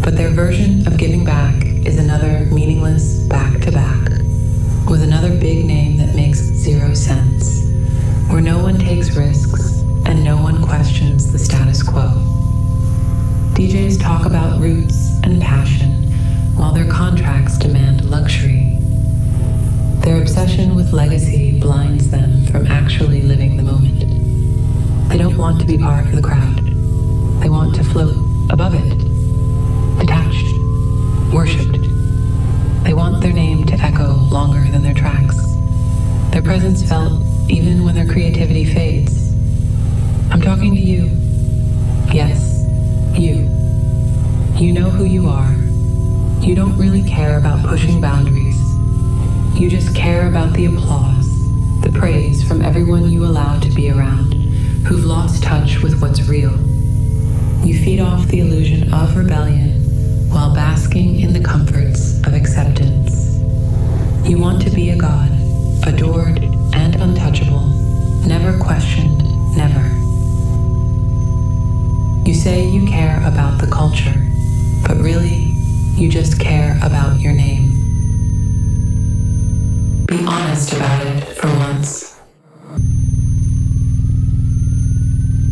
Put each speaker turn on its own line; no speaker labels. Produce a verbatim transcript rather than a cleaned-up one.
But their version of giving back is another meaningless back-to-back, with another big name that makes zero sense, where no one takes risks and no one questions the status quo. D Js talk about roots and passion, while their contracts demand luxury. Their obsession with legacy blinds them from actually living the moment. They don't want to be part of the crowd. They want to float above it, detached, worshipped. They want their name to echo longer than their tracks, their presence felt even when their creativity fades. I'm talking to you. Yes, you. You know who you are. You don't really care about pushing boundaries. You just care about the applause, the praise from everyone you allow to be around, who've lost touch with what's real. You feed off the illusion of rebellion while basking in the comforts of acceptance. You want to be a god, adored and untouchable, never questioned, never. You say you care about the culture, but really, you just care about your name. Be honest about it for once.